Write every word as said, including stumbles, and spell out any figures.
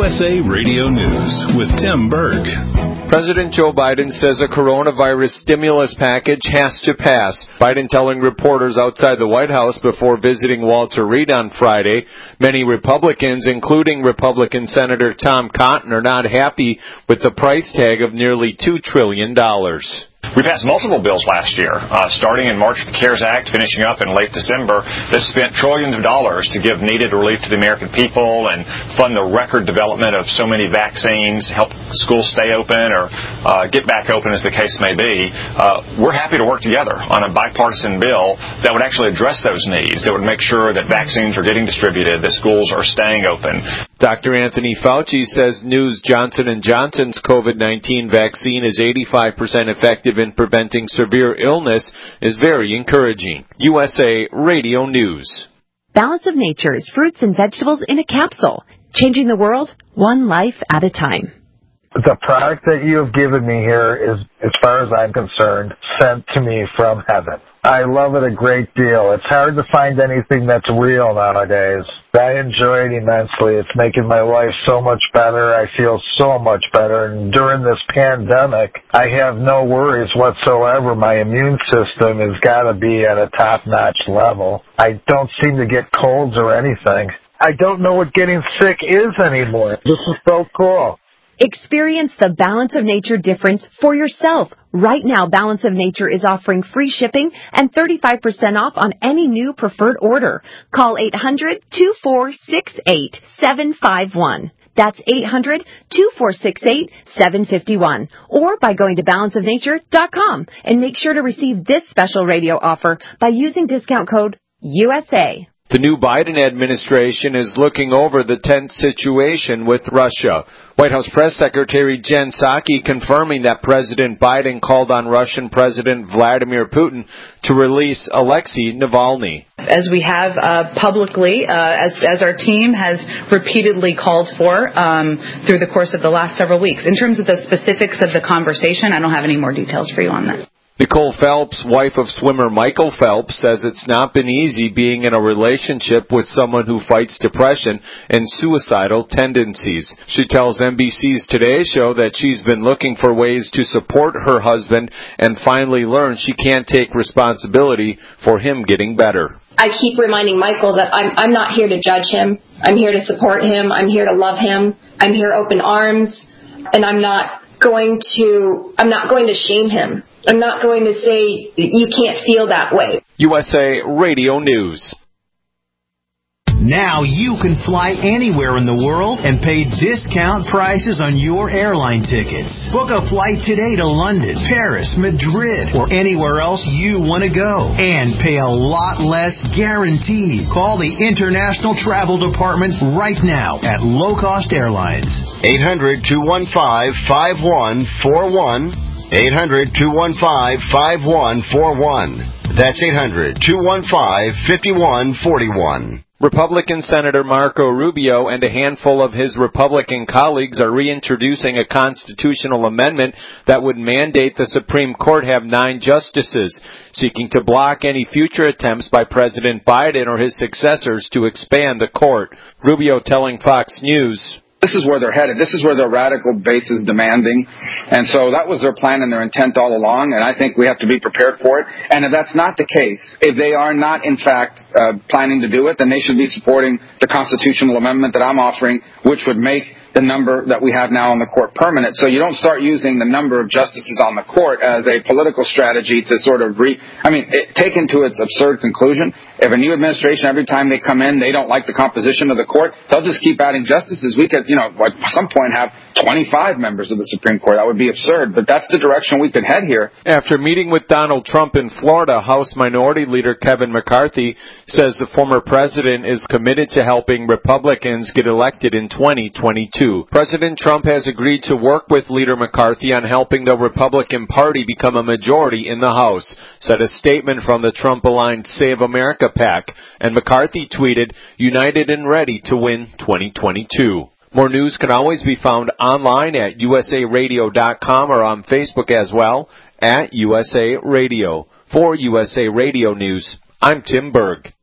S A Radio News with Tim Berg. President Joe Biden says a coronavirus stimulus package has to pass. Biden telling reporters outside the White House before visiting Walter Reed on Friday, many Republicans, including Republican Senator Tom Cotton, are not happy with the price tag of nearly two trillion dollars. We passed multiple bills last year, uh, starting in March with the CARES Act, finishing up in late December, that spent trillions of dollars to give needed relief to the American people and fund the record development of so many vaccines, help schools stay open or uh, get back open as the case may be. Uh, we're happy to work together on a bipartisan bill that would actually address those needs, that would make sure that vaccines are getting distributed, that schools are staying open. Doctor Anthony Fauci says news Johnson and Johnson's COVID nineteen vaccine is eighty-five percent effective in preventing severe illness is very encouraging. U S A Radio News. Balance of Nature is fruits and vegetables in a capsule, changing the world one life at a time. The product that you have given me here is, as far as I'm concerned, sent to me from heaven. I love it a great deal. It's hard to find anything that's real nowadays. I enjoy it immensely. It's making my life so much better. I feel so much better. And during this pandemic, I have no worries whatsoever. My immune system has got to be at a top-notch level. I don't seem to get colds or anything. I don't know what getting sick is anymore. This is so cool. Experience the Balance of Nature difference for yourself. Right now, Balance of Nature is offering free shipping and thirty-five percent off on any new preferred order. Call eight hundred, two four six eight, seven five one. That's eight hundred, two four six eight, seven five one. Or by going to balance of nature dot com and make sure to receive this special radio offer by using discount code U S A. The new Biden administration is looking over the tense situation with Russia. White House Press Secretary Jen Psaki confirming that President Biden called on Russian President Vladimir Putin to release Alexei Navalny. As we have uh, publicly, uh, as, as our team has repeatedly called for um, through the course of the last several weeks. In terms of the specifics of the conversation, I don't have any more details for you on that. Nicole Phelps, wife of swimmer Michael Phelps, says it's not been easy being in a relationship with someone who fights depression and suicidal tendencies. She tells N B C's Today Show that she's been looking for ways to support her husband and finally learned she can't take responsibility for him getting better. I keep reminding Michael that I'm, I'm not here to judge him. I'm here to support him. I'm here to love him. I'm here open arms, and I'm not going to, I'm not going to shame him. I'm not going to say you can't feel that way. U S A Radio News. Now you can fly anywhere in the world and pay discount prices on your airline tickets. Book a flight today to London, Paris, Madrid, or anywhere else you want to go. And pay a lot less guaranteed. Call the International Travel Department right now at Low Cost Airlines. eight hundred, two one five, five one four one. eight hundred, two one five, five one four one. That's eight hundred, two one five, five one four one. Republican Senator Marco Rubio and a handful of his Republican colleagues are reintroducing a constitutional amendment that would mandate the Supreme Court have nine justices, seeking to block any future attempts by President Biden or his successors to expand the court. Rubio telling Fox News, this is where they're headed. This is where their radical base is demanding. And so that was their plan and their intent all along, and I think we have to be prepared for it. And if that's not the case, if they are not, in fact, uh, planning to do it, then they should be supporting the constitutional amendment that I'm offering, which would make the number that we have now on the court permanent. So you don't start using the number of justices on the court as a political strategy to sort of re... I mean, it, taken to its absurd conclusion, if a new administration, every time they come in, they don't like the composition of the court, they'll just keep adding justices. We could, you know, at some point have twenty-five members of the Supreme Court. That would be absurd, but that's the direction we could head here. After meeting with Donald Trump in Florida, House Minority Leader Kevin McCarthy says the former president is committed to helping Republicans get elected in twenty twenty-two. President Trump has agreed to work with Leader McCarthy on helping the Republican Party become a majority in the House, said a statement from the Trump-aligned Save America PAC, and McCarthy tweeted, "United and ready to win twenty twenty-two. More news can always be found online at U S A radio dot com or on Facebook as well, at U S A Radio. For U S A Radio News, I'm Tim Berg.